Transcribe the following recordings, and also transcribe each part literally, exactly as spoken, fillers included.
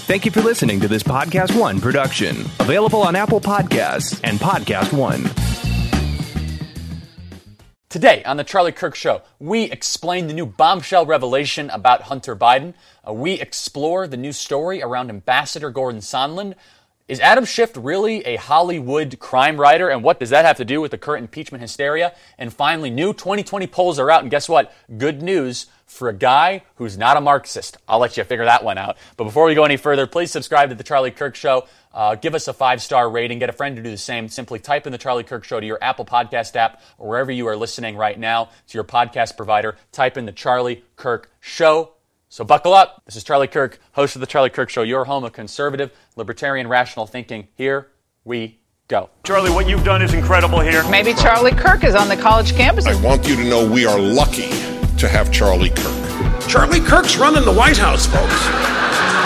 Thank you for listening to this Podcast One production, available on Apple Podcasts and Podcast One. Today on the Charlie Kirk Show, we explain the new bombshell revelation about Hunter Biden. Uh, we explore the new story around Ambassador Gordon Sondland. Is Adam Schiff really a Hollywood crime writer, and what does that have to do with the current impeachment hysteria? And finally, new twenty twenty polls are out, and guess what? Good news for a guy who's not a Marxist. I'll let you figure that one out. But before we go any further, please subscribe to The Charlie Kirk Show. Uh, give us a five-star rating. Get a friend to do the same. Simply type in The Charlie Kirk Show to your Apple Podcast app or wherever you are listening right now to your podcast provider. Type in The Charlie Kirk Show. So buckle up. This is Charlie Kirk, host of The Charlie Kirk Show, your home of conservative, libertarian, rational thinking. Here we go. Charlie, what you've done is incredible here. Maybe Charlie Kirk is on the college campus. I want you to know we are lucky to have Charlie Kirk. Charlie Kirk's running the White House, folks.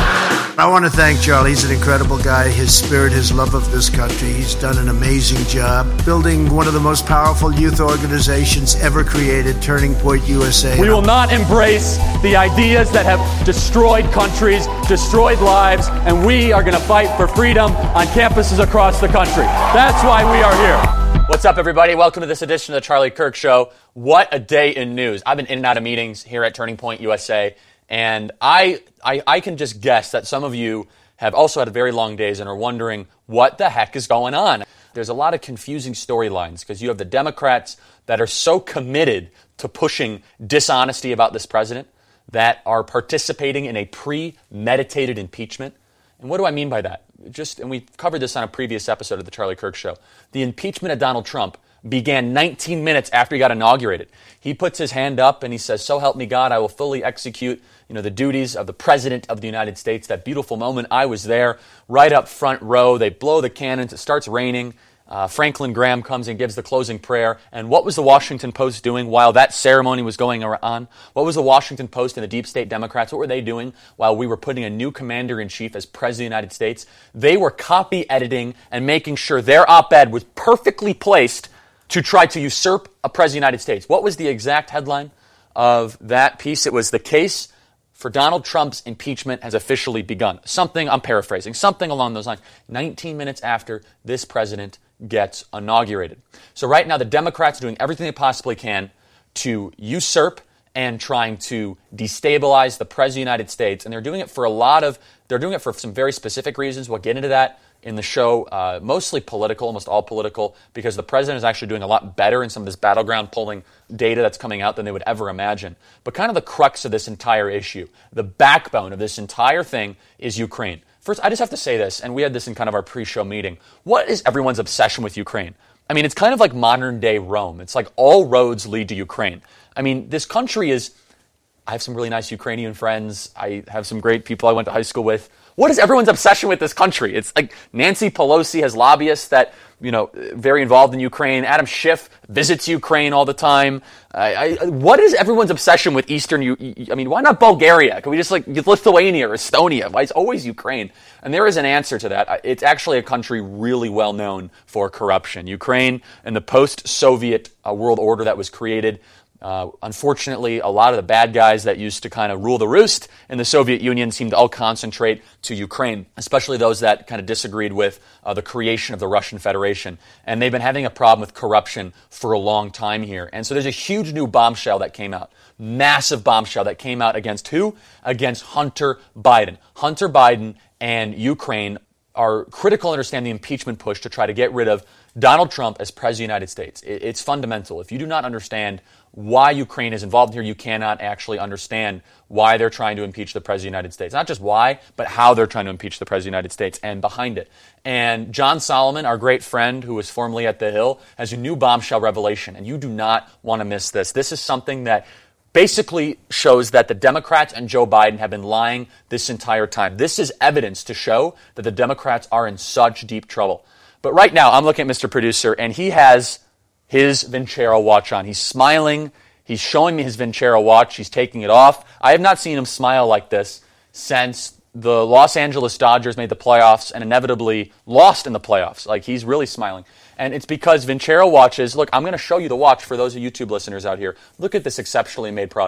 I want to thank Charlie. He's an incredible guy. His spirit, his love of this country. He's done an amazing job building one of the most powerful youth organizations ever created, Turning Point U S A. We will not embrace the ideas that have destroyed countries, destroyed lives, and we are going to fight for freedom on campuses across the country. That's why we are here. What's up, everybody? Welcome to this edition of the Charlie Kirk Show. What a day in news. I've been in and out of meetings here at Turning Point U S A, and I, I, I can just guess that some of you have also had very long days and are wondering what the heck is going on. There's a lot of confusing storylines because you have the Democrats that are so committed to pushing dishonesty about this president that are participating in a premeditated impeachment. And what do I mean by that? Just, and we covered this on a previous episode of the Charlie Kirk Show. The impeachment of Donald Trump began nineteen minutes after he got inaugurated. He puts his hand up and he says, "So help me God, I will fully execute, you know, the duties of the President of the United States." That beautiful moment, I was there, right up front row. They blow the cannons. It starts raining. Uh, Franklin Graham comes and gives the closing prayer. And what was the Washington Post doing while that ceremony was going on? What was the Washington Post and the deep state Democrats? What were they doing while we were putting a new commander-in-chief as President of the United States? They were copy editing and making sure their op-ed was perfectly placed to try to usurp a President of the United States. What was the exact headline of that piece? It was, "The case for Donald Trump's impeachment has officially begun." Something, I'm paraphrasing, something along those lines. nineteen minutes after this president gets inaugurated. So right now, the Democrats are doing everything they possibly can to usurp and trying to destabilize the President of the United States. And they're doing it for a lot of, they're doing it for some very specific reasons. We'll get into that in the show, uh, mostly political, almost all political, because the president is actually doing a lot better in some of this battleground polling data that's coming out than they would ever imagine. But kind of the crux of this entire issue, the backbone of this entire thing is Ukraine. First, I just have to say this, and we had this in kind of our pre-show meeting. What is everyone's obsession with Ukraine? I mean, it's kind of like modern-day Rome. It's like all roads lead to Ukraine. I mean, this country is... I have some really nice Ukrainian friends. I have some great people I went to high school with. What is everyone's obsession with this country? It's like Nancy Pelosi has lobbyists that, you know, very involved in Ukraine. Adam Schiff visits Ukraine all the time. I, I, what is everyone's obsession with Eastern? U- I mean, why not Bulgaria? Can we just like Lithuania or Estonia? Why is always Ukraine? And there is an answer to that. It's actually a country really well known for corruption. Ukraine and the post-Soviet uh, world order that was created. Uh, unfortunately, a lot of the bad guys that used to kind of rule the roost in the Soviet Union seem to all concentrate to Ukraine, especially those that kind of disagreed with uh, the creation of the Russian Federation. And they've been having a problem with corruption for a long time here. And so there's a huge new bombshell that came out, massive bombshell that came out against who? Against Hunter Biden. Hunter Biden and Ukraine are critical to understand the impeachment push to try to get rid of Donald Trump as President of the United States. It's fundamental. If you do not understand why Ukraine is involved here, you cannot actually understand why they're trying to impeach the President of the United States. Not just why, but how they're trying to impeach the President of the United States and behind it. And John Solomon, our great friend who was formerly at The Hill, has a new bombshell revelation, and you do not want to miss this. This is something that basically shows that the Democrats and Joe Biden have been lying this entire time. This is evidence to show that the Democrats are in such deep trouble. But right now, I'm looking at Mister Producer, and he has his Vincero watch on. He's smiling. He's showing me his Vincero watch. He's taking it off. I have not seen him smile like this since the Los Angeles Dodgers made the playoffs and inevitably lost in the playoffs. Like, he's really smiling. And it's because Vincero watches, look, I'm going to show you the watch for those of YouTube listeners out here. Look at this exceptionally made product.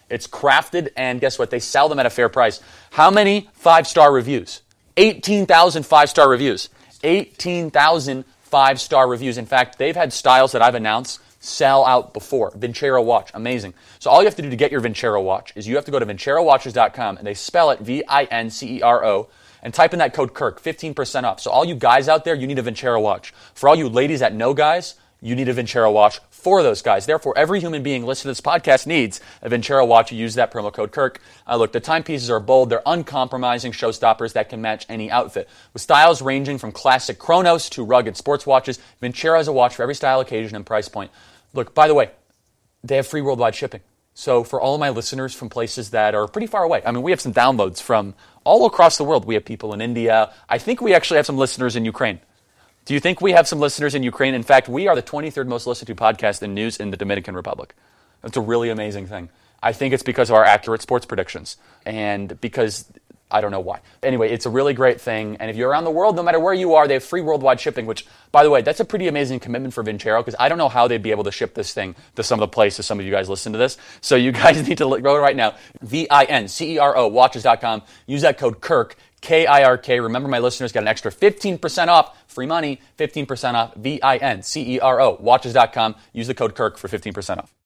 It's crafted, and guess what? They sell them at a fair price. How many five-star reviews? eighteen thousand five-star reviews. eighteen thousand five-star reviews. In fact, they've had styles that I've announced sell out before. Vincero watch, amazing. So all you have to do to get your Vincero watch is you have to go to vincero watches dot com, and they spell it V I N C E R O, and type in that code Kirk, fifteen percent off. So all you guys out there, you need a Vincero watch. For all you ladies that know guys, you need a Vincero watch for those guys. Therefore, every human being listening to this podcast needs a Vincero watch. You use that promo code Kirk. Uh, look, the timepieces are bold. They're uncompromising showstoppers that can match any outfit. With styles ranging from classic Chronos to rugged sports watches, Vincero has a watch for every style, occasion, and price point. Look, by the way, they have free worldwide shipping. So for all of my listeners from places that are pretty far away, I mean, we have some downloads from all across the world. We have people in India. I think we actually have some listeners in Ukraine. Do you think we have some listeners in Ukraine? In fact, we are the twenty-third most listened to podcast in news in the Dominican Republic. That's a really amazing thing. I think it's because of our accurate sports predictions and because I don't know why. Anyway, it's a really great thing. And if you're around the world, no matter where you are, they have free worldwide shipping, which, by the way, that's a pretty amazing commitment for Vincero because I don't know how they'd be able to ship this thing to some of the places some of you guys listen to this. So you guys need to go right now. V I N C E R O watches dot com. Use that code Kirk. K I R K. Remember, my listeners got an extra fifteen percent off. Free money, fifteen percent off. V I N C E R O watches dot com. Use the code Kirk for fifteen percent off.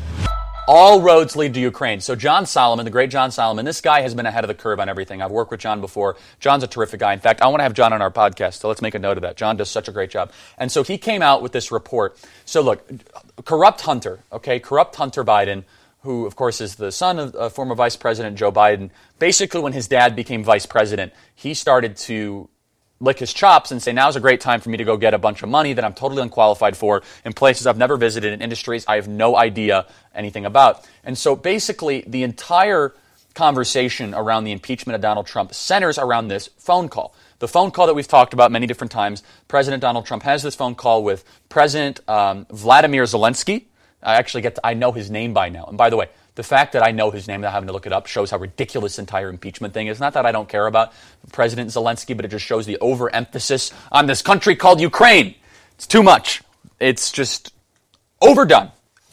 All roads lead to Ukraine. So John Solomon, the great John Solomon, this guy has been ahead of the curve on everything. I've worked with John before. John's a terrific guy. In fact, I want to have John on our podcast, so let's make a note of that. John does such a great job. And so he came out with this report. So look, corrupt Hunter, okay, corrupt Hunter Biden, who, of course, is the son of uh, former Vice President Joe Biden. Basically, when his dad became vice president, he started to lick his chops and say, now's a great time for me to go get a bunch of money that I'm totally unqualified for in places I've never visited, in industries I have no idea anything about. And so basically, the entire conversation around the impeachment of Donald Trump centers around this phone call. The phone call that we've talked about many different times. President Donald Trump has this phone call with President um, Vladimir Zelensky. I actually get to, I know his name by now. And by the way, the fact that I know his name without having to look it up shows how ridiculous the entire impeachment thing is. Not that I don't care about President Zelensky, but it just shows the overemphasis on this country called Ukraine. It's too much. It's just overdone.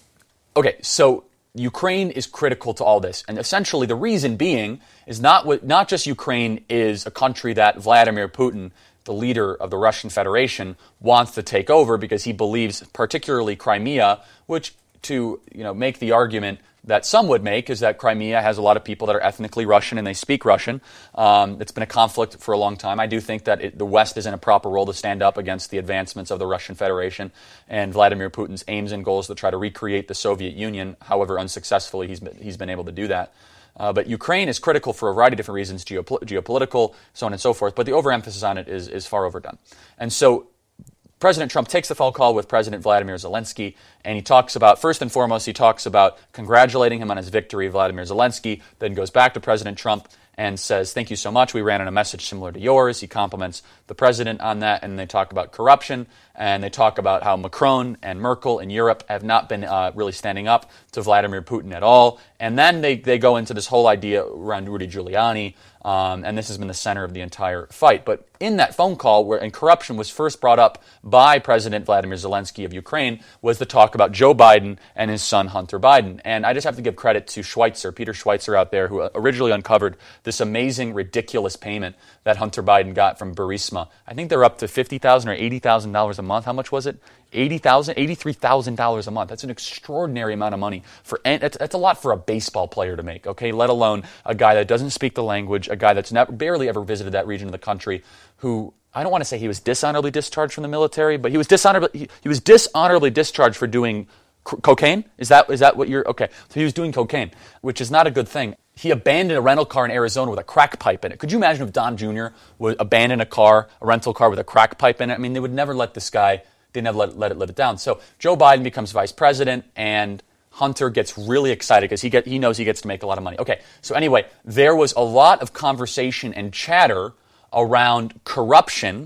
Okay, so Ukraine is critical to all this. And essentially the reason being is not what, not just Ukraine is a country that Vladimir Putin, the leader of the Russian Federation, wants to take over because he believes, particularly Crimea, which to you know make the argument that some would make is that Crimea has a lot of people that are ethnically Russian and they speak Russian. Um, it's been a conflict for a long time. I do think that it, the West is in a proper role to stand up against the advancements of the Russian Federation and Vladimir Putin's aims and goals to try to recreate the Soviet Union. However, unsuccessfully, he's been, he's been able to do that. Uh, but Ukraine is critical for a variety of different reasons, geopol- geopolitical, so on and so forth. But the overemphasis on it is, is far overdone. And so President Trump takes the phone call with President Vladimir Zelensky, and he talks about, first and foremost, he talks about congratulating him on his victory, Vladimir Zelensky, then goes back to President Trump and says, thank you so much. We ran on a message similar to yours. He compliments the president on that, and they talk about corruption, and they talk about how Macron and Merkel in Europe have not been uh, really standing up to Vladimir Putin at all. And then they, they go into this whole idea around Rudy Giuliani, um, and this has been the center of the entire fight. But in that phone call, where and corruption was first brought up by President Vladimir Zelensky of Ukraine, was the talk about Joe Biden and his son Hunter Biden. And I just have to give credit to Schweitzer, Peter Schweitzer out there, who originally uncovered this amazing, ridiculous payment that Hunter Biden got from Burisma. I think they're up to fifty thousand dollars or eighty thousand dollars a month. How much was it? eighty thousand dollars, eighty-three thousand dollars a month. That's an extraordinary amount of money. For that's, that's a lot for a baseball player to make, okay? Let alone a guy that doesn't speak the language, a guy that's never, barely ever visited that region of the country, who, I don't want to say he was dishonorably discharged from the military, but he was dishonorably, he, he was dishonorably discharged for doing c- cocaine? Is that is that what you're, okay. So he was doing cocaine, which is not a good thing. He abandoned a rental car in Arizona with a crack pipe in it. Could you imagine if Don Junior would abandon a car, a rental car with a crack pipe in it? I mean, they would never let this guy, they never let, let it let it down. So Joe Biden becomes vice president, and Hunter gets really excited because he get he knows he gets to make a lot of money. Okay, so anyway, there was a lot of conversation and chatter around corruption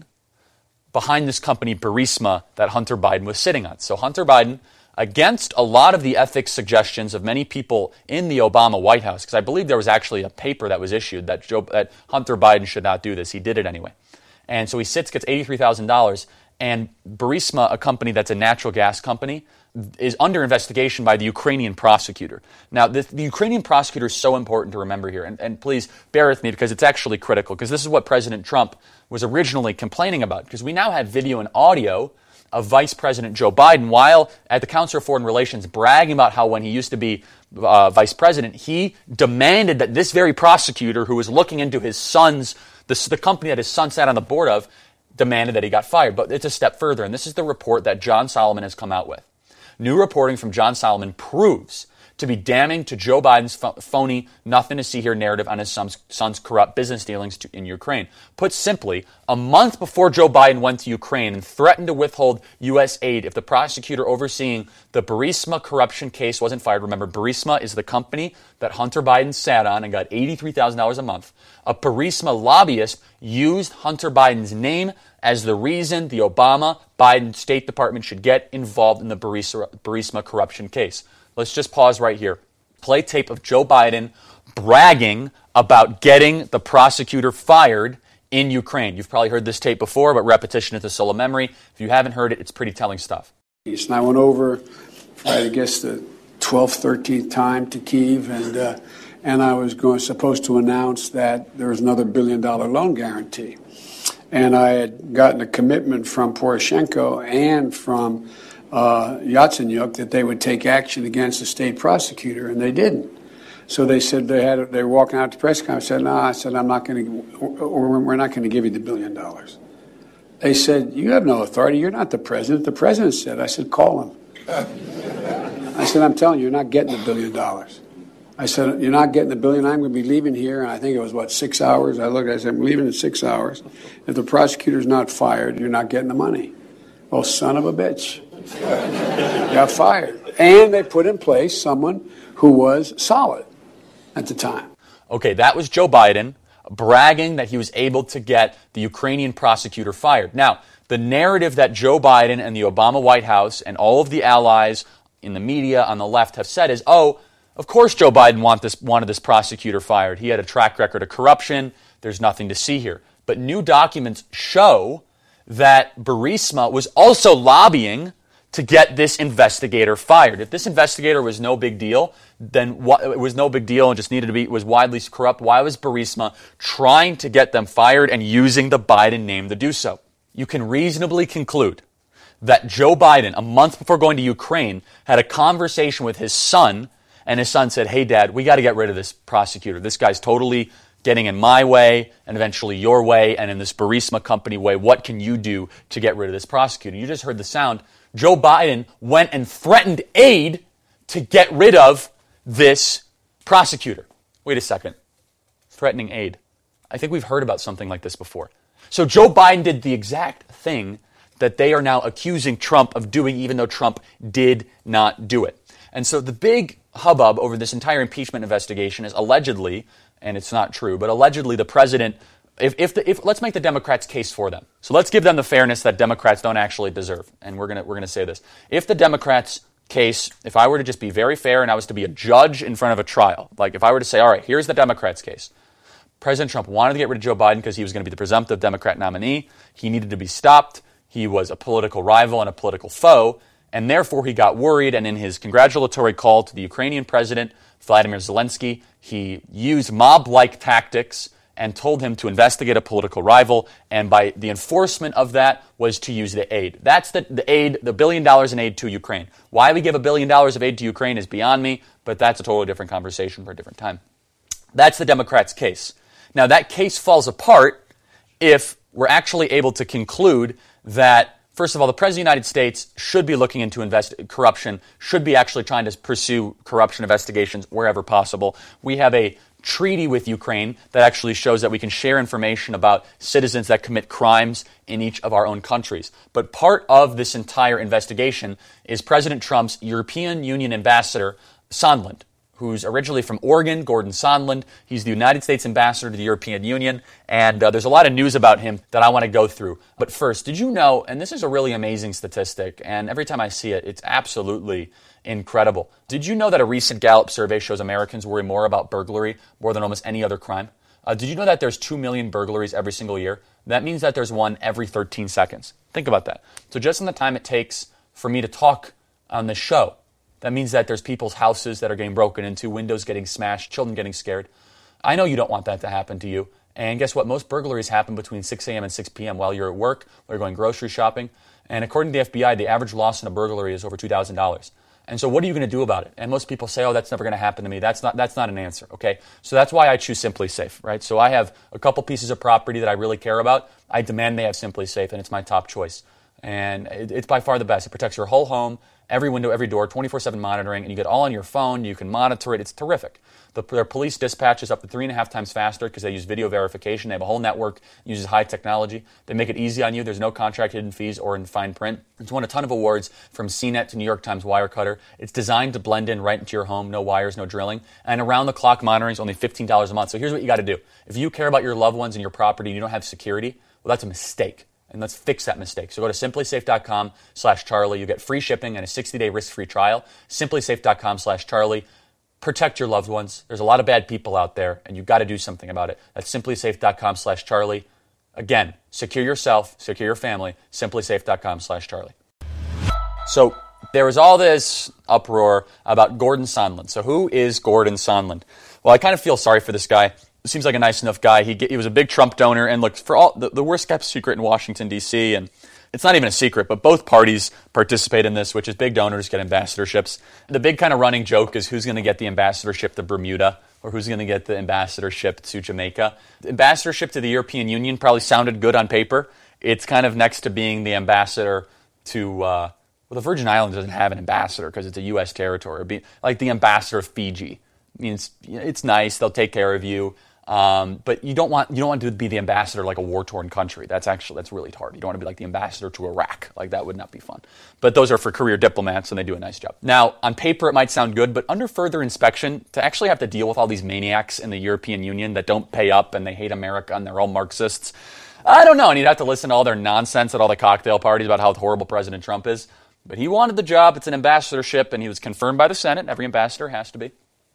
behind this company Burisma that Hunter Biden was sitting on. So Hunter Biden, against a lot of the ethics suggestions of many people in the Obama White House, because I believe there was actually a paper that was issued that Joe, that Hunter Biden should not do this. He did it anyway. And so he sits, gets eighty-three thousand dollars, and Burisma, a company that's a natural gas company, is under investigation by the Ukrainian prosecutor. Now, the, the Ukrainian prosecutor is so important to remember here, and, and please bear with me because it's actually critical, because this is what President Trump was originally complaining about, because we now have video and audio of Vice President Joe Biden, while at the Council of Foreign Relations, bragging about how when he used to be uh, vice president, he demanded that this very prosecutor who was looking into his son's, the, the company that his son sat on the board of, demanded that he got fired. But it's a step further, and this is the report that John Solomon has come out with. New reporting from John Solomon proves to be damning to Joe Biden's ph- phony, nothing to see here narrative on his son's, son's corrupt business dealings to, in Ukraine. Put simply, a month before Joe Biden went to Ukraine and threatened to withhold U S aid if the prosecutor overseeing the Burisma corruption case wasn't fired. Remember, Burisma is the company that Hunter Biden sat on and got eighty-three thousand dollars a month. A Burisma lobbyist used Hunter Biden's name as the reason the Obama-Biden State Department should get involved in the Burisma, Burisma corruption case. Let's just pause right here. Play tape of Joe Biden bragging about getting the prosecutor fired in Ukraine. You've probably heard this tape before, but repetition is the soul of memory. If you haven't heard it, it's pretty telling stuff. And I went over, for, I guess, the twelfth, thirteenth time to Kyiv, and uh, and I was going supposed to announce that there was another billion dollar loan guarantee. And I had gotten a commitment from Poroshenko and from uh, Yatsenyuk that they would take action against the state prosecutor, and they didn't. So they said they had they were walking out to press conference. I said, "No," I said, "I'm not going to, or we're not going to give you the billion dollars." They said, "You have no authority. You're not the president." The president said, "I said, call him." I said, "I'm telling you, you're not getting the billion dollars." I said, "You're not getting the billion. I'm going to be leaving here." And I think it was, what, six hours? I looked, I said, "I'm leaving in six hours. If the prosecutor's not fired, you're not getting the money." Well, son of a bitch. Got fired. And they put in place someone who was solid at the time. Okay, that was Joe Biden bragging that he was able to get the Ukrainian prosecutor fired. Now, the narrative that Joe Biden and the Obama White House and all of the allies in the media on the left have said is, oh, of course Joe Biden want this, wanted this prosecutor fired. He had a track record of corruption. There's nothing to see here. But new documents show that Burisma was also lobbying to get this investigator fired. If this investigator was no big deal, then what, it was no big deal and just needed to be, was widely corrupt, why was Burisma trying to get them fired and using the Biden name to do so? You can reasonably conclude that Joe Biden, a month before going to Ukraine, had a conversation with his son, and his son said, "Hey, Dad, we got to get rid of this prosecutor. This guy's totally getting in my way and eventually your way and in this Burisma company way. What can you do to get rid of this prosecutor?" You just heard the sound. Joe Biden went and threatened aid to get rid of this prosecutor. Wait a second. Threatening aid. I think we've heard about something like this before. So Joe Biden did the exact thing that they are now accusing Trump of doing, even though Trump did not do it. And so the big hubbub over this entire impeachment investigation is allegedly, and it's not true, but allegedly the president, if, if, the, if let's make the Democrats' case for them. So let's give them the fairness that Democrats don't actually deserve. And we're gonna we're gonna say this. If the Democrats' case, if I were to just be very fair and I was to be a judge in front of a trial, like if I were to say, all right, here's the Democrats' case. President Trump wanted to get rid of Joe Biden because he was going to be the presumptive Democrat nominee. He needed to be stopped. He was a political rival and a political foe. And therefore, he got worried, and in his congratulatory call to the Ukrainian president, Vladimir Zelensky, he used mob-like tactics and told him to investigate a political rival, and by the enforcement of that was to use the aid. That's the, the aid, the billion dollars in aid to Ukraine. Why we give a billion dollars of aid to Ukraine is beyond me, but that's a totally different conversation for a different time. That's the Democrats' case. Now, that case falls apart if we're actually able to conclude that, first of all, the President of the United States should be looking into invest- corruption, should be actually trying to pursue corruption investigations wherever possible. We have a treaty with Ukraine that actually shows that we can share information about citizens that commit crimes in each of our own countries. But part of this entire investigation is President Trump's European Union ambassador, Sondland, who's originally from Oregon, Gordon Sondland. He's the United States ambassador to the European Union, and uh, there's a lot of news about him that I want to go through. But first, did you know, and this is a really amazing statistic, and every time I see it, it's absolutely incredible. Did you know that a recent Gallup survey shows Americans worry more about burglary more than almost any other crime? Uh, did you know that there's two million burglaries every single year? That means that there's one every thirteen seconds. Think about that. So just in the time it takes for me to talk on this show. That means that there's people's houses that are getting broken into, windows getting smashed, children getting scared. I know you don't want that to happen to you. And guess what? Most burglaries happen between six a.m. and six p.m. while you're at work, while you're going grocery shopping. And according to the F B I, the average loss in a burglary is over two thousand dollars. And so what are you going to do about it? And most people say, oh, that's never going to happen to me. That's not that's not an answer, okay? So that's why I choose SimpliSafe, right? So I have a couple pieces of property that I really care about. I demand they have SimpliSafe, and it's my top choice. And it, it's by far the best. It protects your whole home, every window, every door, twenty-four seven monitoring, and you get all on your phone. You can monitor it. It's terrific. The, their police dispatch is up to three and a half times faster because they use video verification. They have a whole network, uses high technology. They make it easy on you. There's no contract, hidden fees, or in fine print. It's won a ton of awards from C net to New York Times Wirecutter. It's designed to blend in right into your home, no wires, no drilling. And around-the-clock monitoring is only fifteen dollars a month. So here's what you got to do. If you care about your loved ones and your property and you don't have security, well, that's a mistake. And let's fix that mistake. So go to SimpliSafe.com slash Charlie. You get free shipping and a sixty-day risk-free trial. SimpliSafe.com slash Charlie. Protect your loved ones. There's a lot of bad people out there, and you've got to do something about it. That's SimpliSafe.com slash Charlie. Again, secure yourself, secure your family. SimpliSafe.com slash Charlie. So there was all this uproar about Gordon Sondland. So who is Gordon Sondland? Well, I kind of feel sorry for this guy. Seems like a nice enough guy. He he was a big Trump donor, and look, for all the, the worst kept secret in Washington, D C, and it's not even a secret, but both parties participate in this, which is big donors get ambassadorships. The big kind of running joke is who's going to get the ambassadorship to Bermuda or who's going to get the ambassadorship to Jamaica. The ambassadorship to the European Union probably sounded good on paper. It's kind of next to being the ambassador to, uh, well, the Virgin Islands doesn't have an ambassador because it's a U S territory. It'd be like the ambassador of Fiji. I mean, it's, it's nice. They'll take care of you. Um, but you don't want you don't want to be the ambassador like a war-torn country. That's actually that's really hard. You don't want to be like the ambassador to Iraq. Like that would not be fun. But those are for career diplomats, and they do a nice job. Now, on paper, it might sound good, but under further inspection, to actually have to deal with all these maniacs in the European Union that don't pay up and they hate America and they're all Marxists, I don't know. And you'd have to listen to all their nonsense at all the cocktail parties about how horrible President Trump is. But he wanted the job. It's an ambassadorship, and he was confirmed by the Senate. Every ambassador has to be.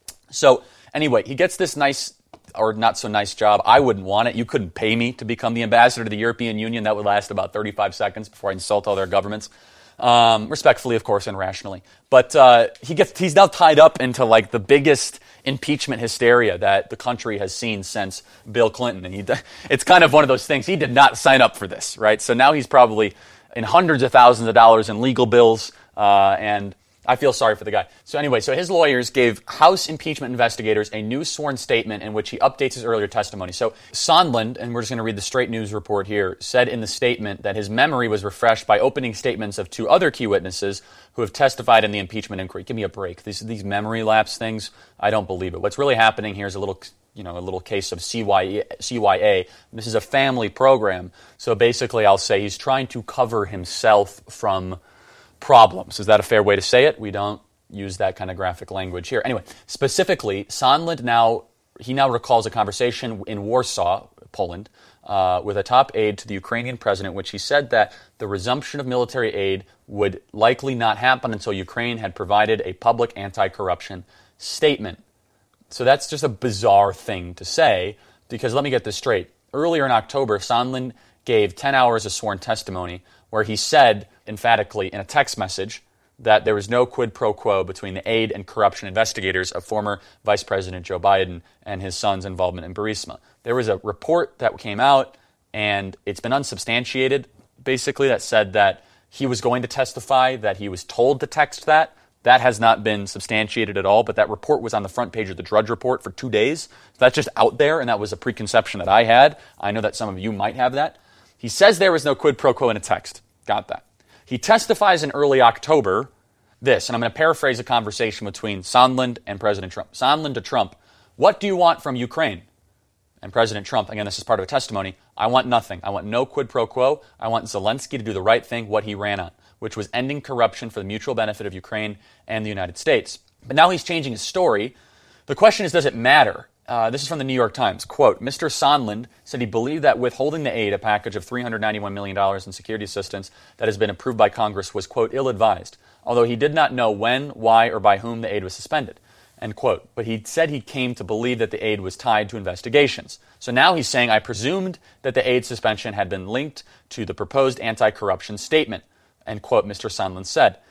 So anyway, he gets this nice or not so nice job. I wouldn't want it. You couldn't pay me to become the ambassador to the European Union. That would last about thirty-five seconds before I insult all their governments. Um, respectfully, of course, and rationally. But uh, he gets he's now tied up into like the biggest impeachment hysteria that the country has seen since Bill Clinton. And he, it's kind of one of those things. He did not sign up for this, right? So now he's probably in hundreds of thousands of dollars in legal bills, uh, and I feel sorry for the guy. So anyway, so his lawyers gave House impeachment investigators a new sworn statement in which he updates his earlier testimony. So Sondland, and we're just going to read the straight news report here, said in the statement that his memory was refreshed by opening statements of two other key witnesses who have testified in the impeachment inquiry. Give me a break. These these memory lapse things, I don't believe it. What's really happening here is a little, you know, a little case of C Y A. This is a family program. So basically, I'll say he's trying to cover himself from problems. Is that a fair way to say it? We don't use that kind of graphic language here. Anyway, specifically, Sondland now, he now recalls a conversation in Warsaw, Poland, uh, with a top aide to the Ukrainian president, which he said that the resumption of military aid would likely not happen until Ukraine had provided a public anti-corruption statement. So that's just a bizarre thing to say, because let me get this straight. Earlier in October, Sondland gave ten hours of sworn testimony where he said emphatically in a text message that there was no quid pro quo between the aid and corruption investigators of former Vice President Joe Biden and his son's involvement in Burisma. There was a report that came out, and it's been unsubstantiated, basically, that said that he was going to testify, that he was told to text that. That has not been substantiated at all, but that report was on the front page of the Drudge Report for two days. So that's just out there, and that was a preconception that I had. I know that some of you might have that. He says there was no quid pro quo in a text. Got that. He testifies in early October this, and I'm going to paraphrase a conversation between Sondland and President Trump. Sondland to Trump, what do you want from Ukraine? And President Trump, again, this is part of a testimony, I want nothing. I want no quid pro quo. I want Zelensky to do the right thing, what he ran on, which was ending corruption for the mutual benefit of Ukraine and the United States. But now he's changing his story. The question is, does it matter? Uh, this is from the New York Times. Quote, Mister Sondland said he believed that withholding the aid, a package of three hundred ninety-one million dollars in security assistance that has been approved by Congress, was, quote, ill-advised, although he did not know when, why, or by whom the aid was suspended, end quote. But he said he came to believe that the aid was tied to investigations. So now he's saying, I presumed that the aid suspension had been linked to the proposed anti-corruption statement, end quote, Mister Sondland said.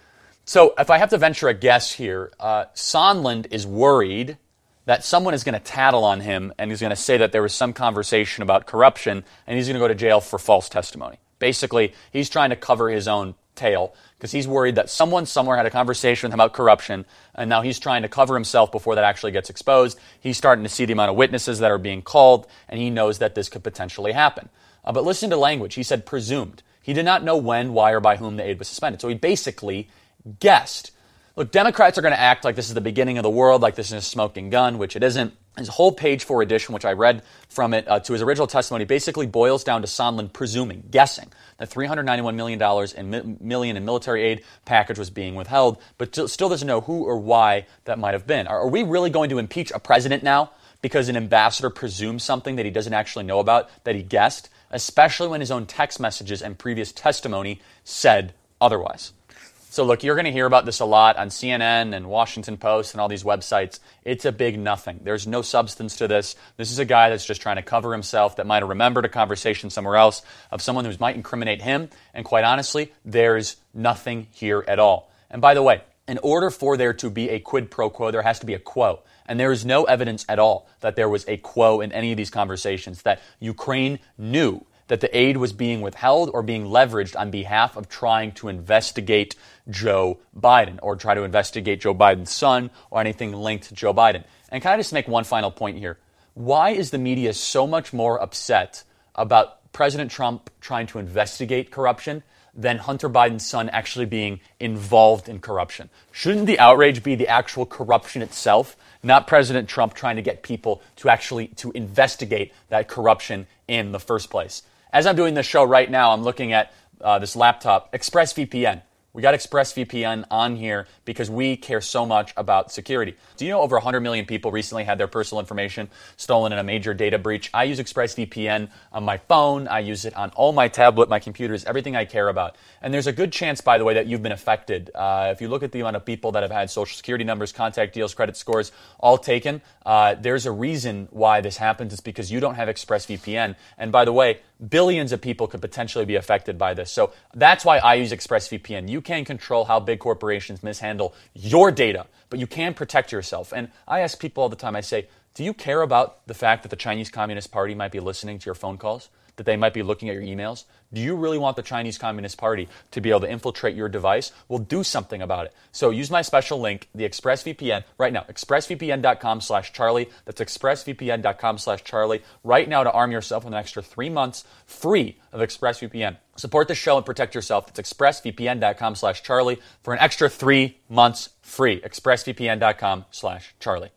So if I have to venture a guess here, uh, Sondland is worried that someone is going to tattle on him and he's going to say that there was some conversation about corruption and he's going to go to jail for false testimony. Basically, he's trying to cover his own tail because he's worried that someone somewhere had a conversation with him about corruption and now he's trying to cover himself before that actually gets exposed. He's starting to see the amount of witnesses that are being called and he knows that this could potentially happen. Uh, but listen to language. He said presumed. He did not know when, why, or by whom the aid was suspended. So he basically guessed. Look, Democrats are going to act like this is the beginning of the world, like this is a smoking gun, which it isn't. His whole page four edition, which I read from it uh, to his original testimony, basically boils down to Sondland presuming, guessing, that three hundred ninety-one million dollars in mi- million in military aid package was being withheld, but t- still doesn't know who or why that might have been. Are, are we really going to impeach a president now because an ambassador presumes something that he doesn't actually know about, that he guessed, especially when his own text messages and previous testimony said otherwise? So look, you're going to hear about this a lot on C N N and Washington Post and all these websites. It's a big nothing. There's no substance to this. This is a guy that's just trying to cover himself, that might have remembered a conversation somewhere else of someone who might incriminate him. And quite honestly, there's nothing here at all. And by the way, in order for there to be a quid pro quo, there has to be a quo. And there is no evidence at all that there was a quo in any of these conversations, that Ukraine knew that the aid was being withheld or being leveraged on behalf of trying to investigate Joe Biden or try to investigate Joe Biden's son or anything linked to Joe Biden. And can I just make one final point here? Why is the media so much more upset about President Trump trying to investigate corruption than Hunter Biden's son actually being involved in corruption? Shouldn't the outrage be the actual corruption itself, not President Trump trying to get people to actually to investigate that corruption in the first place? As I'm doing this show right now, I'm looking at uh, this laptop, ExpressVPN. We got ExpressVPN on here because we care so much about security. Do you know over one hundred million people recently had their personal information stolen in a major data breach? I use ExpressVPN on my phone. I use it on all my tablet, my computers, everything I care about. And there's a good chance, by the way, that you've been affected. Uh, if you look at the amount of people that have had social security numbers, contact deals, credit scores, all taken, uh, there's a reason why this happens. It's because you don't have ExpressVPN. And by the way, billions of people could potentially be affected by this. So that's why I use ExpressVPN. You can't control how big corporations mishandle your data, but you can protect yourself. And I ask people all the time, I say, do you care about the fact that the Chinese Communist Party might be listening to your phone calls? That they might be looking at your emails? Do you really want the Chinese Communist Party to be able to infiltrate your device? Well, do something about it. So use my special link, the ExpressVPN, right now, expressvpn.com slash Charlie. That's expressvpn.com slash Charlie right now to arm yourself with an extra three months free of ExpressVPN. Support the show and protect yourself. It's expressvpn.com slash Charlie for an extra three months free. expressvpn.com slash Charlie.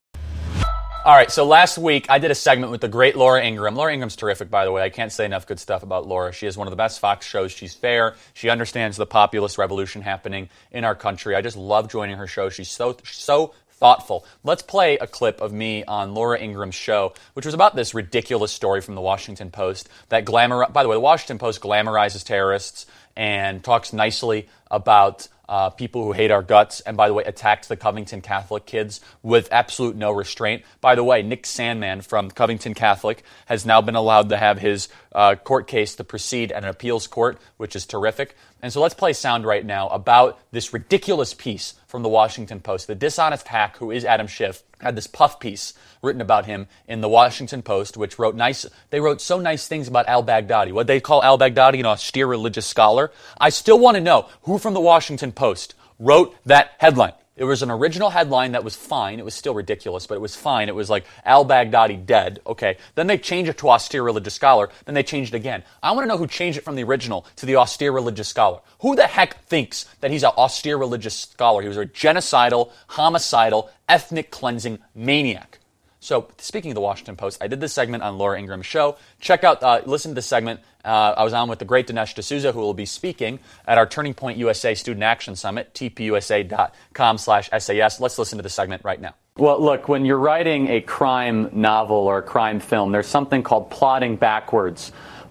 All right, so last week I did a segment with the great Laura Ingraham. Laura Ingram's terrific, by the way. I can't say enough good stuff about Laura. She is one of the best Fox shows. She's fair. She understands the populist revolution happening in our country. I just love joining her show. She's so so thoughtful. Let's play a clip of me on Laura Ingraham's show, which was about this ridiculous story from the Washington Post that glamour. By the way, the Washington Post glamorizes terrorists and talks nicely about Uh, people who hate our guts, and by the way, attacked the Covington Catholic kids with absolute no restraint. By the way, Nick Sandman from Covington Catholic has now been allowed to have his uh, court case to proceed at an appeals court, which is terrific. And so let's play sound right now about this ridiculous piece from the Washington Post. The dishonest hack, who is Adam Schiff, had this puff piece written about him in the Washington Post, which wrote nice, they wrote so nice things about al-Baghdadi. What they call al-Baghdadi, an austere religious scholar. I still want to know who from the Washington Post wrote that headline. It was an original headline that was fine. It was still ridiculous, but it was fine. It was like al-Baghdadi dead. Okay. Then they changed it to austere religious scholar. Then they changed it again. I want to know who changed it from the original to the austere religious scholar. Who the heck thinks that he's an austere religious scholar? He was a genocidal, homicidal, ethnic cleansing maniac. So, speaking of the Washington Post, I did this segment on Laura Ingraham's show. Check out, uh, listen to this segment. Uh, I was on with the great Dinesh D'Souza, who will be speaking at our Turning Point U S A Student Action Summit, tpusa.com slash SAS. Let's listen to the segment right now. Well, look, when you're writing a crime novel or a crime film, there's something called plotting backwards.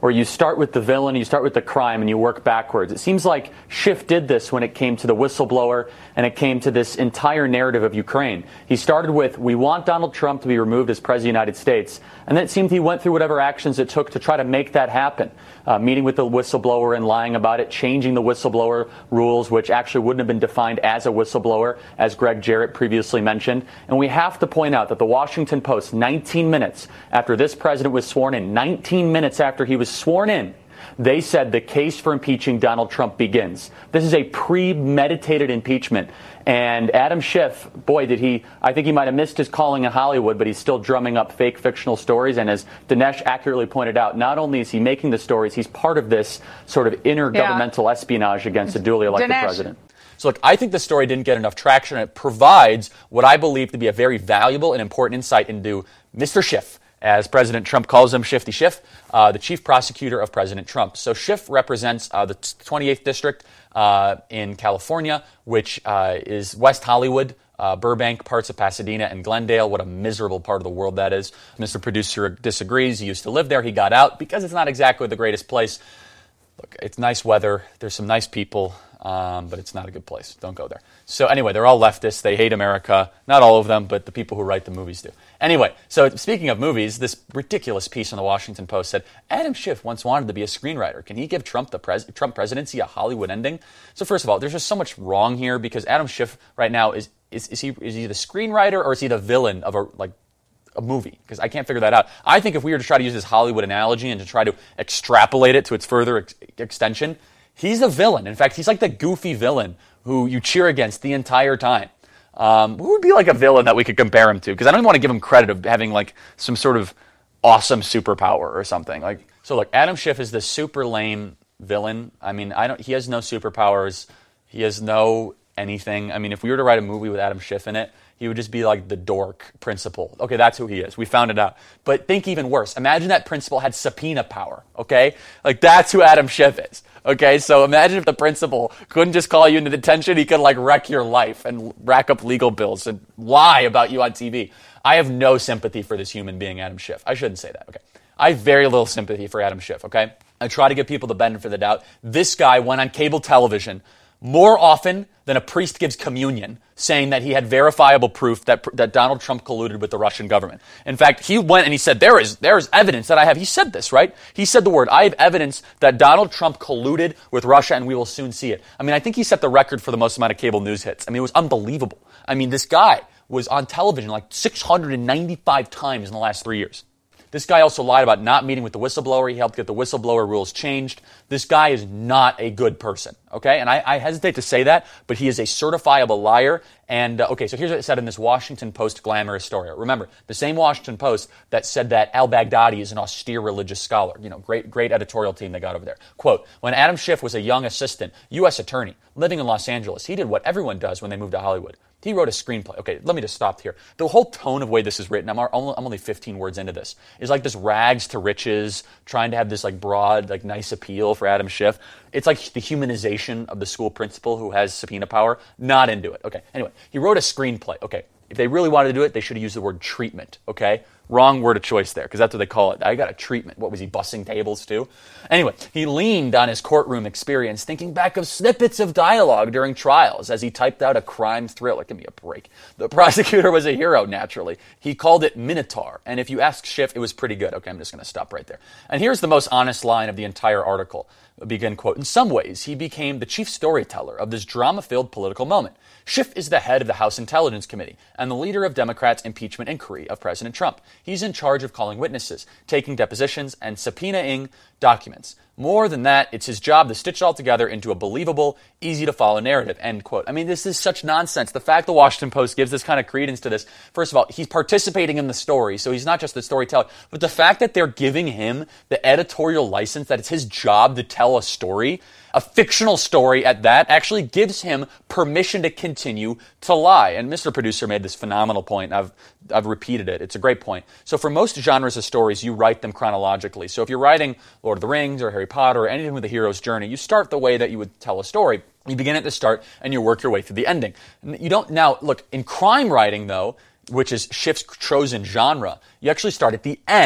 where you start with the villain, you start with the crime, and you work backwards. It seems like Schiff did this when it came to the whistleblower and it came to this entire narrative of Ukraine. He started with, we want Donald Trump to be removed as president of the United States. And then it seemed he went through whatever actions it took to try to make that happen. Uh, meeting with the whistleblower and lying about it, changing the whistleblower rules, which actually wouldn't have been defined as a whistleblower, as Greg Jarrett previously mentioned. And we have to point out that the Washington Post, nineteen minutes after this president was sworn in, nineteen minutes after he was sworn in, they said the case for impeaching Donald Trump begins. This is a premeditated impeachment. And Adam Schiff, boy, did he, I think he might have missed his calling in Hollywood, but he's still drumming up fake fictional stories. And as Dinesh accurately pointed out, not only is he making the stories, he's part of this sort of intergovernmental yeah. espionage against a duly elected Dinesh. president. So, look, I think the story didn't get enough traction. It provides what I believe to be a very valuable and important insight into Mister Schiff, as President Trump calls him, Shifty Schiff, uh, the chief prosecutor of President Trump. So Schiff represents uh, the twenty-eighth District uh, in California, which uh, is West Hollywood, uh, Burbank, parts of Pasadena, and Glendale. What a miserable part of the world that is. Mister Producer disagrees. He used to live there. He got out because it's not exactly the greatest place. Look, it's nice weather. There's some nice people. Um, but it's not a good place. Don't go there. So anyway, they're all leftists. They hate America. Not all of them, but the people who write the movies do. Anyway, so speaking of movies, this ridiculous piece in the Washington Post said, Adam Schiff once wanted to be a screenwriter. Can he give Trump the pres- Trump presidency a Hollywood ending? So first of all, there's just so much wrong here because Adam Schiff right now, is is, is he is he the screenwriter or is he the villain of a like a movie? Because I can't figure that out. I think if we were to try to use this Hollywood analogy and to try to extrapolate it to its further ex- extension, he's the villain. In fact, he's like the goofy villain who you cheer against the entire time. Um, who would be like a villain that we could compare him to? Because I don't even want to give him credit of having like some sort of awesome superpower or something. Like, so look, Adam Schiff is the super lame villain. I mean, I don't. He has no superpowers. He has no anything. I mean, if we were to write a movie with Adam Schiff in it, he would just be like the dork principal. Okay, that's who he is. We found it out. But think even worse. Imagine that principal had subpoena power, okay? Like, that's who Adam Schiff is, okay? So imagine if the principal couldn't just call you into detention. He could, like, wreck your life and rack up legal bills and lie about you on T V. I have no sympathy for this human being, Adam Schiff. I shouldn't say that, okay? I have very little sympathy for Adam Schiff, okay? I try to give people the benefit of the doubt. This guy went on cable television more often than a priest gives communion, saying that he had verifiable proof that that Donald Trump colluded with the Russian government. In fact, he went and he said, there is there is evidence that I have. He said this, right? He said the word, I have evidence that Donald Trump colluded with Russia and we will soon see it. I mean, I think he set the record for the most amount of cable news hits. I mean, it was unbelievable. I mean, this guy was on television like six hundred ninety-five times in the last three years. This guy also lied about not meeting with the whistleblower. He helped get the whistleblower rules changed. This guy is not a good person, okay? And I, I hesitate to say that, but he is a certifiable liar. And, uh, okay, so here's what it said in this Washington Post glamorous story. Remember, the same Washington Post that said that al-Baghdadi is an austere religious scholar. You know, great, great editorial team they got over there. Quote, when Adam Schiff was a young assistant U S attorney living in Los Angeles, he did what everyone does when they move to Hollywood. He wrote a screenplay. Okay, let me just stop here. The whole tone of way this is written, I'm, I'm only fifteen words into this, is like this rags to riches, trying to have this like broad, like nice appeal for Adam Schiff. It's like the humanization of the school principal who has subpoena power. Not into it. Okay, anyway, he wrote a screenplay. Okay, if they really wanted to do it, they should have used the word treatment, okay? Wrong word of choice there, because that's what they call it. I got a treatment. What was he, bussing tables too? Anyway, he leaned on his courtroom experience, thinking back of snippets of dialogue during trials as he typed out a crime thriller. Give me a break. The prosecutor was a hero, naturally. He called it Minotaur, and if you ask Schiff, it was pretty good. Okay, I'm just going to stop right there. And here's the most honest line of the entire article. Begin quote, in some ways, he became the chief storyteller of this drama-filled political moment. Schiff is the head of the House Intelligence Committee and the leader of Democrats' impeachment inquiry of President Trump. He's in charge of calling witnesses, taking depositions, and subpoenaing documents. More than that, it's his job to stitch it all together into a believable, easy-to-follow narrative, end quote. I mean, this is such nonsense. The fact the Washington Post gives this kind of credence to this, first of all, he's participating in the story, so he's not just the storyteller, but the fact that they're giving him the editorial license, that it's his job to tell a story, a fictional story at that, actually gives him permission to continue to lie. And Mister Producer made this phenomenal point. I've I've repeated it. It's a great point. So for most genres of stories, you write them chronologically. So if you're writing Lord of the Rings or Harry Potter or anything with a hero's journey, you start the way that you would tell a story. You begin at the start and you work your way through the ending. You don't now look in crime writing though, which is Schiff's chosen genre, you actually start at the end.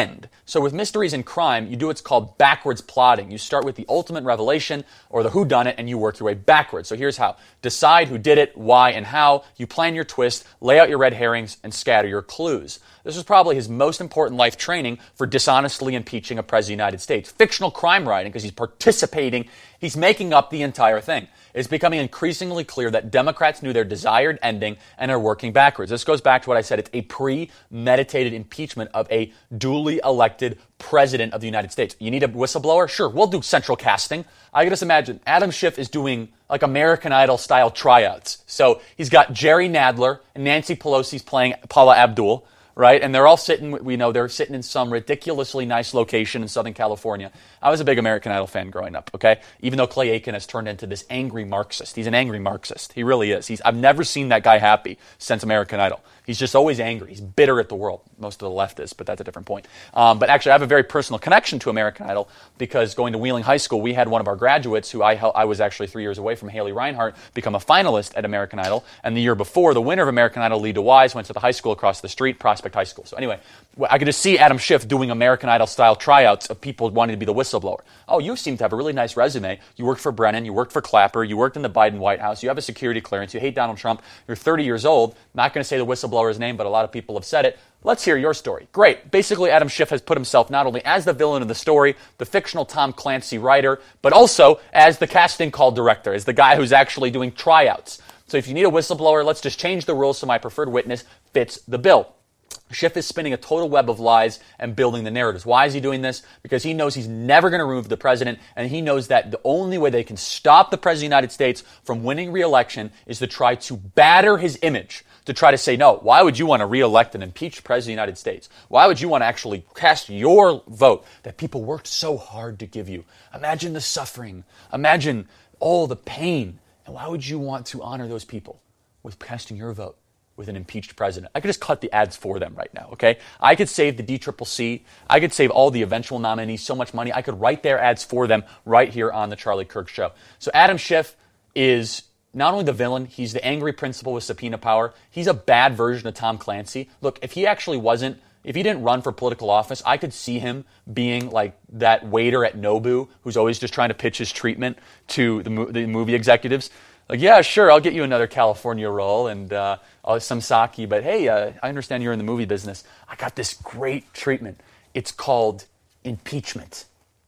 So with mysteries and crime, you do what's called backwards plotting. You start with the ultimate revelation or the whodunit, and you work your way backwards. So here's how. Decide who did it, why, and how. You plan your twist, lay out your red herrings, and scatter your clues. This was probably his most important life training for dishonestly impeaching a president of the United States. Fictional crime writing, because he's participating, he's making up the entire thing. It's becoming increasingly clear that Democrats knew their desired ending and are working backwards. This goes back to what I said. It's a premeditated impeachment of a duly elected president of the United States. You need a whistleblower? Sure, we'll do central casting. I can just imagine Adam Schiff is doing like American Idol style tryouts. So he's got Jerry Nadler and Nancy Pelosi's playing Paula Abdul. Right? And they're all sitting, we know they're sitting in some ridiculously nice location in Southern California. I was a big American Idol fan growing up, okay? Even though Clay Aiken has turned into this angry Marxist. He's an angry Marxist. He really is. He's, I've never seen that guy happy since American Idol. He's just always angry. He's bitter at the world. Most of the left is, but that's a different point. Um, but actually, I have a very personal connection to American Idol because going to Wheeling High School, we had one of our graduates who I, I was actually three years away from, Haley Reinhart, become a finalist at American Idol. And the year before, the winner of American Idol, Lee DeWise, went to the high school across the street, Prospect High School. So anyway, I could just see Adam Schiff doing American Idol-style tryouts of people wanting to be the whistleblower. Oh, you seem to have a really nice resume. You worked for Brennan. You worked for Clapper. You worked in the Biden White House. You have a security clearance. You hate Donald Trump. You're thirty years old. Not going to say the whistleblower's name, but a lot of people have said it. Let's hear your story. Great. Basically, Adam Schiff has put himself not only as the villain of the story, the fictional Tom Clancy writer, but also as the casting call director, as the guy who's actually doing tryouts. So if you need a whistleblower, let's just change the rules so my preferred witness fits the bill. Schiff is spinning a total web of lies and building the narratives. Why is he doing this? Because he knows he's never going to remove the president, and he knows that the only way they can stop the president of the United States from winning re-election is to try to batter his image, to try to say, no, why would you want to re-elect an impeached president of the United States? Why would you want to actually cast your vote that people worked so hard to give you? Imagine the suffering. Imagine all the pain. And why would you want to honor those people with casting your vote with an impeached president? I could just cut the ads for them right now, okay? I could save the D C C C. I could save all the eventual nominees so much money. I could write their ads for them right here on the Charlie Kirk Show. So Adam Schiff is not only the villain, he's the angry principal with subpoena power. He's a bad version of Tom Clancy. Look, if he actually wasn't, if he didn't run for political office, I could see him being like that waiter at Nobu who's always just trying to pitch his treatment to the, mo- the movie executives. Like, yeah, sure, I'll get you another California roll and uh, some sake, but hey, uh, I understand you're in the movie business. I got this great treatment. It's called impeachment.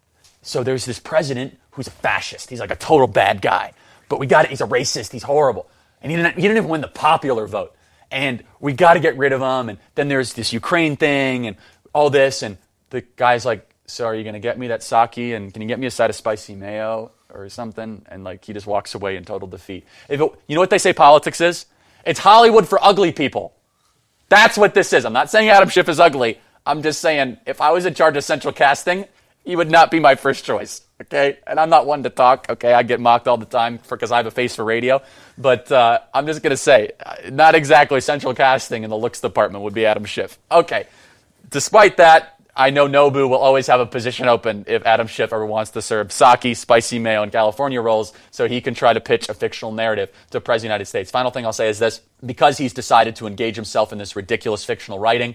So there's this president who's a fascist. He's like a total bad guy. But we got it. He's a racist. He's horrible. And he didn't, he didn't even win the popular vote. And we got to get rid of him. And then there's this Ukraine thing and all this. And the guy's like, so are you going to get me that sake? And can you get me a side of spicy mayo or something? And like he just walks away in total defeat. If it, you know what they say politics is? It's Hollywood for ugly people. That's what this is. I'm not saying Adam Schiff is ugly. I'm just saying if I was in charge of central casting, he would not be my first choice. Okay, and I'm not one to talk. Okay, I get mocked all the time because I have a face for radio. But uh, I'm just going to say, not exactly central casting in the looks department would be Adam Schiff. Okay, despite that, I know Nobu will always have a position open if Adam Schiff ever wants to serve sake, spicy mayo, and California rolls so he can try to pitch a fictional narrative to the President of the United States. Final thing I'll say is this. Because he's decided to engage himself in this ridiculous fictional writing,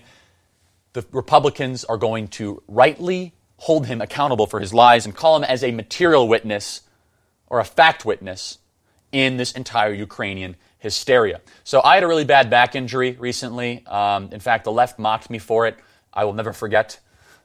the Republicans are going to rightly hold him accountable for his lies and call him as a material witness or a fact witness in this entire Ukrainian hysteria. So I had a really bad back injury recently. Um, in fact, the left mocked me for it. I will never forget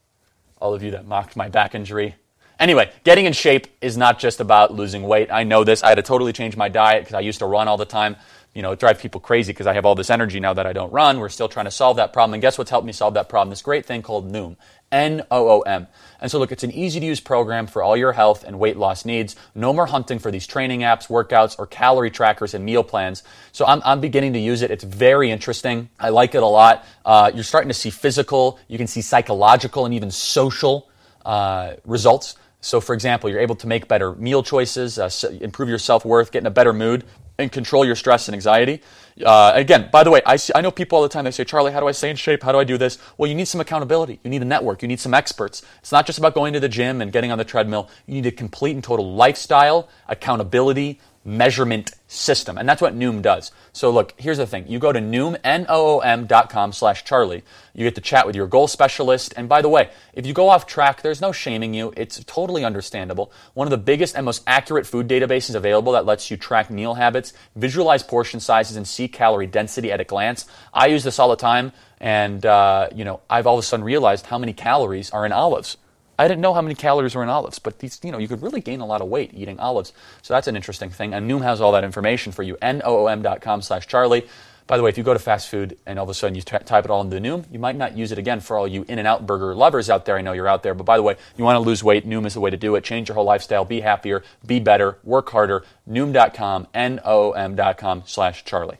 all of you that mocked my back injury. Anyway, getting in shape is not just about losing weight. I know this. I had to totally change my diet because I used to run all the time. You know, it drives people crazy because I have all this energy now that I don't run. We're still trying to solve that problem. And guess what's helped me solve that problem? This great thing called Noom. N O O M. And so look, it's an easy-to-use program for all your health and weight loss needs. No more hunting for these training apps, workouts, or calorie trackers and meal plans. So I'm, I'm beginning to use it. It's very interesting. I like it a lot. Uh, you're starting to see physical, you can see psychological, and even social uh, results. So, for example, you're able to make better meal choices, uh, improve your self-worth, get in a better mood, and control your stress and anxiety. Uh, again, by the way, I, see, I know people all the time, they say, Charlie, how do I stay in shape? How do I do this? Well, you need some accountability. You need a network. You need some experts. It's not just about going to the gym and getting on the treadmill. You need a complete and total lifestyle, accountability, measurement system. And that's what Noom does. So look, here's the thing. You go to Noom, N O O M dot com slash Charlie. You get to chat with your goal specialist. And by the way, if you go off track, there's no shaming you. It's totally understandable. One of the biggest and most accurate food databases available that lets you track meal habits, visualize portion sizes, and see calorie density at a glance. I use this all the time. And, uh, you know, I've all of a sudden realized how many calories are in olives. I didn't know how many calories were in olives, but these, you know, you could really gain a lot of weight eating olives. So that's an interesting thing. And Noom has all that information for you. N O O M dot com slash Charlie. By the way, if you go to fast food and all of a sudden you t- type it all into Noom, you might not use it again. For all you In-N-Out burger lovers out there, I know you're out there. But by the way, you want to lose weight, Noom is the way to do it. Change your whole lifestyle, be happier, be better, work harder. Noom dot com, N O O M dot com slash Charlie.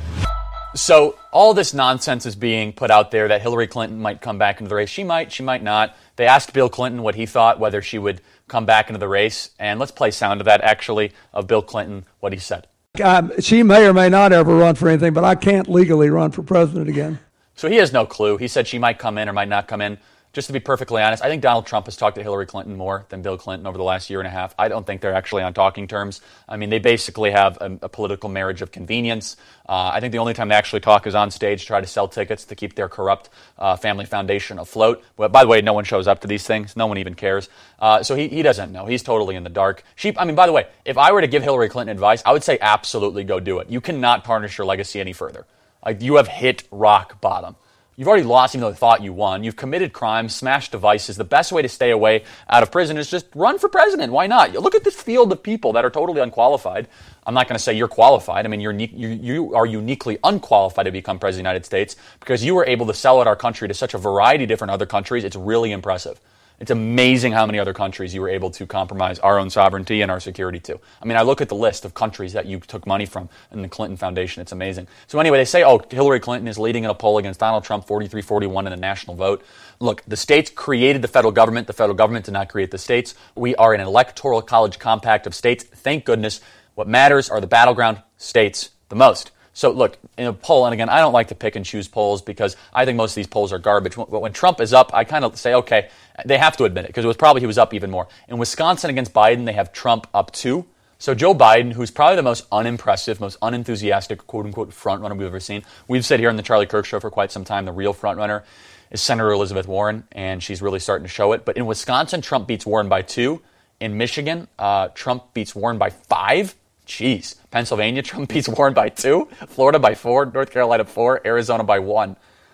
So all this nonsense is being put out there that Hillary Clinton might come back into the race. She might, she might not. They asked Bill Clinton what he thought, whether she would come back into the race. And let's play sound of that, actually, of Bill Clinton, what he said. Um, she may or may not ever run for anything, but I can't legally run for president again. So he has no clue. He said she might come in or might not come in. Just to be perfectly honest, I think Donald Trump has talked to Hillary Clinton more than Bill Clinton over the last year and a half. I don't think they're actually on talking terms. I mean, they basically have a, a political marriage of convenience. Uh, I think the only time they actually talk is on stage to try to sell tickets to keep their corrupt uh, family foundation afloat. But by the way, no one shows up to these things. No one even cares. Uh, so he, he doesn't know. He's totally in the dark. She, I mean, by the way, if I were to give Hillary Clinton advice, I would say absolutely go do it. You cannot tarnish your legacy any further. Like, you have hit rock bottom. You've already lost even though you thought you won. You've committed crimes, smashed devices. The best way to stay away out of prison is just run for president. Why not? Look at this field of people that are totally unqualified. I'm not going to say you're qualified. I mean, you're, you, you are uniquely unqualified to become president of the United States because you were able to sell out our country to such a variety of different other countries. It's really impressive. It's amazing how many other countries you were able to compromise our own sovereignty and our security to. I mean, I look at the list of countries that you took money from in the Clinton Foundation. It's amazing. So anyway, they say, oh, Hillary Clinton is leading in a poll against Donald Trump, forty-three forty-one in the national vote. Look, the states created the federal government. The federal government did not create the states. We are an electoral college compact of states. Thank goodness. What matters are the battleground states the most. So look, in a poll, and again, I don't like to pick and choose polls because I think most of these polls are garbage. But when Trump is up, I kind of say, okay, they have to admit it because it was probably he was up even more. In Wisconsin against Biden, they have Trump up two. So Joe Biden, who's probably the most unimpressive, most unenthusiastic, quote-unquote, front-runner we've ever seen. We've said here on the Charlie Kirk Show for quite some time, the real front-runner is Senator Elizabeth Warren, and she's really starting to show it. But in Wisconsin, Trump beats Warren by two. In Michigan, uh, Trump beats Warren by five. Jeez. Pennsylvania, Trump beats Warren by two. Florida by four. North Carolina four. Arizona by one.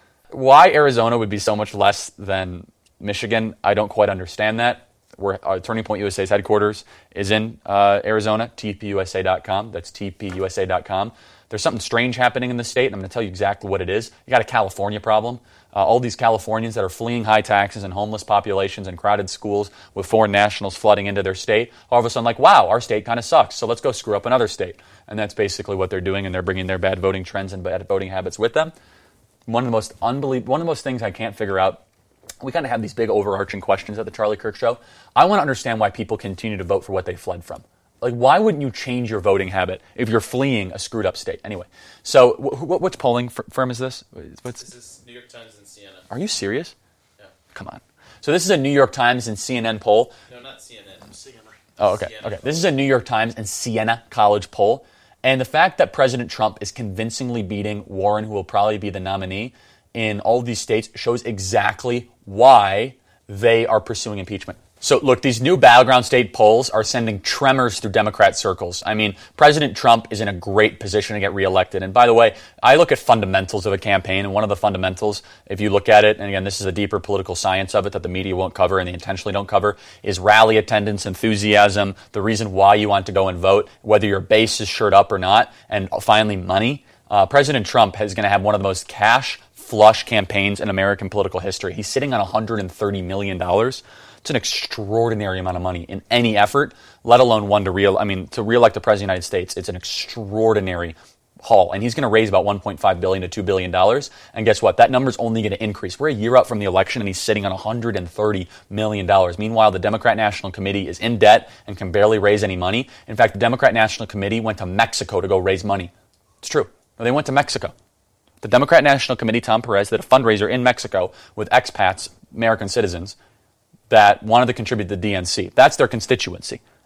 Why Arizona would be so much less than Michigan, I don't quite understand that. We're, uh, Turning Point U S A's headquarters is in uh, Arizona, T P U S A dot com. That's T P U S A dot com. There's something strange happening in the state, and I'm going to tell you exactly what it is. You got a California problem. Uh, all these Californians that are fleeing high taxes and homeless populations and crowded schools with foreign nationals flooding into their state, all of a sudden like, wow, our state kind of sucks, so let's go screw up another state. And that's basically what they're doing, and they're bringing their bad voting trends and bad voting habits with them. One of the most unbelievable, one of the most things I can't figure out, we kind of have these big overarching questions at the Charlie Kirk Show. I want to understand why people continue to vote for what they fled from. Like, why wouldn't you change your voting habit if you're fleeing a screwed up state? Anyway, so wh- wh- which polling f- firm is this? What's, this is New York Times and C N N. Are you serious? Yeah. Come on. So this is a New York Times and C N N poll. No, not C N N. Siena. Oh, okay. Siena. Okay. This is a New York Times and Siena College poll. And the fact that President Trump is convincingly beating Warren, who will probably be the nominee in all of these states, shows exactly why they are pursuing impeachment. So, look, these new battleground state polls are sending tremors through Democrat circles. I mean, President Trump is in a great position to get reelected. And by the way, I look at fundamentals of a campaign, and one of the fundamentals, if you look at it, and again, this is a deeper political science of it that the media won't cover and they intentionally don't cover, is rally attendance, enthusiasm, the reason why you want to go and vote, whether your base is shirt up or not, and finally, money. Uh, President Trump is going to have one of the most cash flush campaigns in American political history. He's sitting on one hundred thirty million dollars. It's an extraordinary amount of money in any effort, let alone one to real. I mean, to reelect the president of the United States, it's an extraordinary haul, and he's going to raise about one point five billion dollars to two billion dollars. And guess what? That number's only going to increase. We're a year out from the election, and he's sitting on one hundred thirty million dollars. Meanwhile, the Democrat National Committee is in debt and can barely raise any money. In fact, the Democrat National Committee went to Mexico to go raise money. It's true. They went to Mexico. The Democrat National Committee, Tom Perez, did a fundraiser in Mexico with expats, American citizens, that wanted to contribute to the D N C. That's their constituency.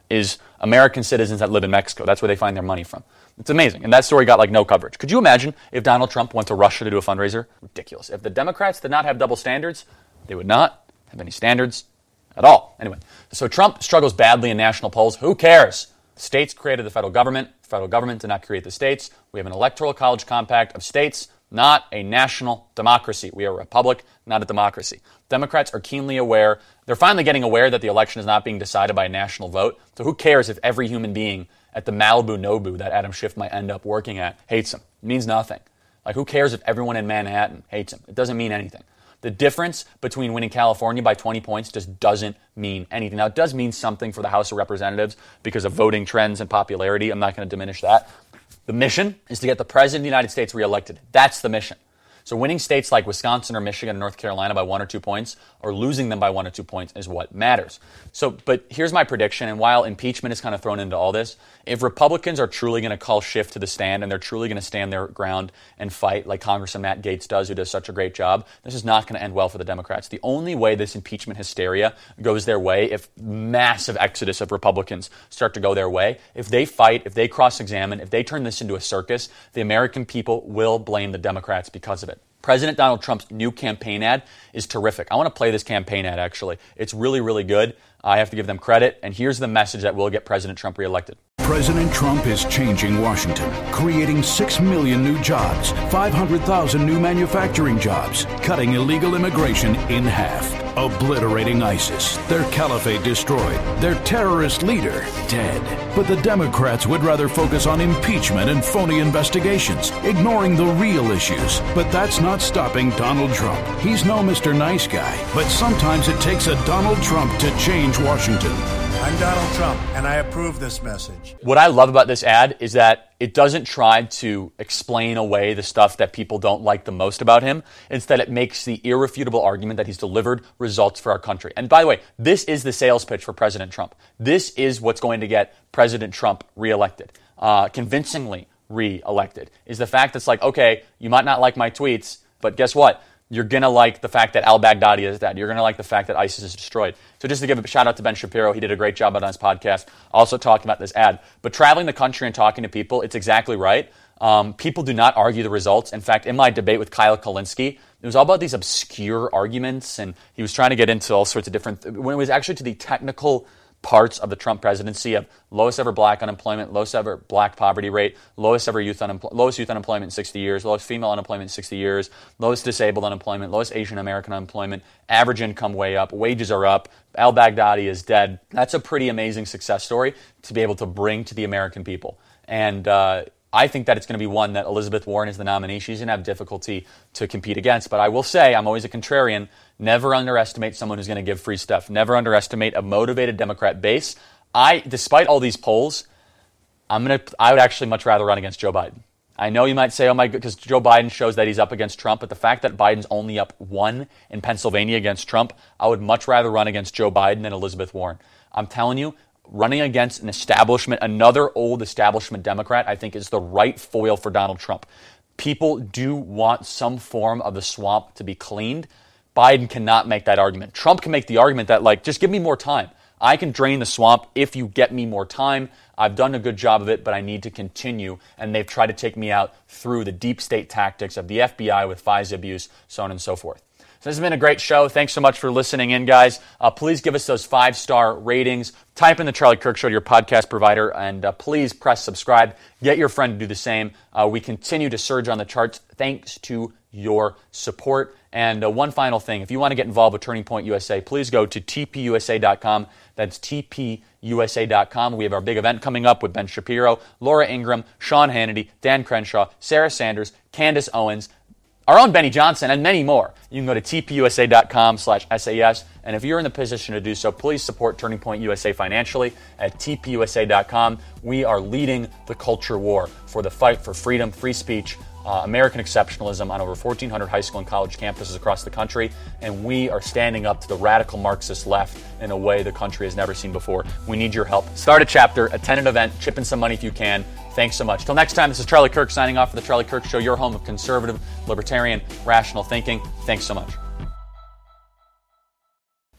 is American citizens that live in Mexico. That's where they find their money from. It's amazing. And that story got like no coverage. Could you imagine if Donald Trump went to Russia to do a fundraiser? Ridiculous. If the Democrats did not have double standards, they would not have any standards at all. Anyway, so Trump struggles badly in national polls. Who cares? States created the federal government. The federal government did not create the states. We have an electoral college compact of states, not a national democracy. We are a republic, not a democracy. Democrats are keenly aware. They're finally getting aware that the election is not being decided by a national vote. So who cares if every human being at the Malibu Nobu that Adam Schiff might end up working at hates him? It means nothing. Like, who cares if everyone in Manhattan hates him? It doesn't mean anything. The difference between winning California by twenty points just doesn't mean anything. Now, it does mean something for the House of Representatives because of voting trends and popularity. I'm not going to diminish that. The mission is to get the President of the United States reelected. That's the mission. So winning states like Wisconsin or Michigan or North Carolina by one or two points or losing them by one or two points is what matters. So, but here's my prediction, and while impeachment is kind of thrown into all this, if Republicans are truly going to call Schiff to the stand and they're truly going to stand their ground and fight like Congressman Matt Gaetz does, who does such a great job, this is not going to end well for the Democrats. The only way this impeachment hysteria goes their way, if massive exodus of Republicans start to go their way, if they fight, if they cross-examine, if they turn this into a circus, the American people will blame the Democrats because of it. President Donald Trump's new campaign ad is terrific. I want to play this campaign ad, actually. It's really, really good. I have to give them credit. And here's the message that will get President Trump reelected. President Trump is changing Washington, creating six million new jobs, five hundred thousand new manufacturing jobs, cutting illegal immigration in half, obliterating ISIS, their caliphate destroyed, their terrorist leader dead. But the Democrats would rather focus on impeachment and phony investigations, ignoring the real issues. But that's not stopping Donald Trump. He's no Mister Nice Guy, but sometimes it takes a Donald Trump to change Washington. I'm Donald Trump, and I approve this message. What I love about this ad is that it doesn't try to explain away the stuff that people don't like the most about him. Instead, it makes the irrefutable argument that he's delivered results for our country. And by the way, this is the sales pitch for President Trump. This is what's going to get President Trump reelected, uh, convincingly reelected, is the fact that's like, okay, you might not like my tweets, but guess what? You're going to like the fact that al-Baghdadi is dead. You're going to like the fact that ISIS is destroyed. So just to give a shout out to Ben Shapiro, he did a great job on his podcast, also talking about this ad. But traveling the country and talking to people, it's exactly right. Um, people do not argue the results. In fact, in my debate with Kyle Kulinski, it was all about these obscure arguments, and he was trying to get into all sorts of different, th- when it was actually to the technical parts of the Trump presidency of lowest ever black unemployment, lowest ever black poverty rate, lowest ever youth unemployment, lowest youth unemployment in sixty years, lowest female unemployment in sixty years, lowest disabled unemployment, lowest Asian American unemployment, average income way up, wages are up, al-Baghdadi is dead. That's a pretty amazing success story to be able to bring to the American people. And uh, I think that it's going to be one that Elizabeth Warren is the nominee. She's going to have difficulty to compete against. But I will say, I'm always a contrarian. Never underestimate someone who's going to give free stuff. Never underestimate a motivated Democrat base. I, despite all these polls, I'm going to. I would actually much rather run against Joe Biden. I know you might say, oh my God, because Joe Biden shows that he's up against Trump. But the fact that Biden's only up one in Pennsylvania against Trump, I would much rather run against Joe Biden than Elizabeth Warren. I'm telling you, running against an establishment, another old establishment Democrat, I think is the right foil for Donald Trump. People do want some form of the swamp to be cleaned. Biden cannot make that argument. Trump can make the argument that, like, just give me more time. I can drain the swamp if you get me more time. I've done a good job of it, but I need to continue. And they've tried to take me out through the deep state tactics of the F B I with FISA abuse, so on and so forth. So this has been a great show. Thanks so much for listening in, guys. Uh, please give us those five-star ratings. Type in the Charlie Kirk Show to your podcast provider, and uh, please press subscribe. Get your friend to do the same. Uh, we continue to surge on the charts thanks to your support. And uh, one final thing, if you want to get involved with Turning Point U S A, please go to T P U S A dot com. That's T P U S A dot com. We have our big event coming up with Ben Shapiro, Laura Ingraham, Sean Hannity, Dan Crenshaw, Sarah Sanders, Candace Owens, our own Benny Johnson, and many more. You can go to T P U S A dot com slash S A S. And if you're in the position to do so, please support Turning Point U S A financially at T P U S A dot com. We are leading the culture war for the fight for freedom, free speech, Uh, American exceptionalism on over fourteen hundred high school and college campuses across the country, and we are standing up to the radical Marxist left in a way the country has never seen before. We need your help. Start a chapter, attend an event, chip in some money if you can. Thanks so much. Till next time, this is Charlie Kirk signing off for The Charlie Kirk Show, your home of conservative, libertarian, rational thinking. Thanks so much.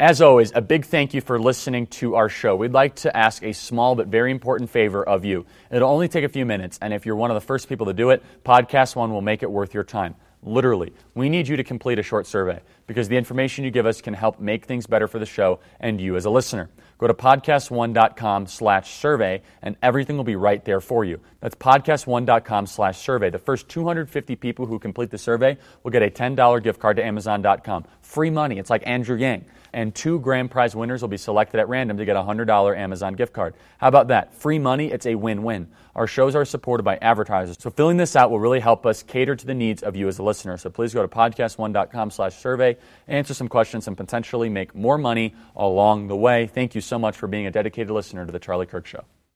As always, a big thank you for listening to our show. We'd like to ask a small but very important favor of you. It'll only take a few minutes, and if you're one of the first people to do it, Podcast One will make it worth your time. Literally, we need you to complete a short survey because the information you give us can help make things better for the show and you as a listener. Go to podcastone.com slash survey and everything will be right there for you. That's podcastone.com slash survey. The first two hundred fifty people who complete the survey will get a ten dollars gift card to amazon dot com. Free money. It's like Andrew Yang. And two grand prize winners will be selected at random to get a one hundred dollars Amazon gift card. How about that? Free money, it's a win-win. Our shows are supported by advertisers, so filling this out will really help us cater to the needs of you as a listener. So please go to podcastone.com slash survey, answer some questions, and potentially make more money along the way. Thank you so much for being a dedicated listener to The Charlie Kirk Show.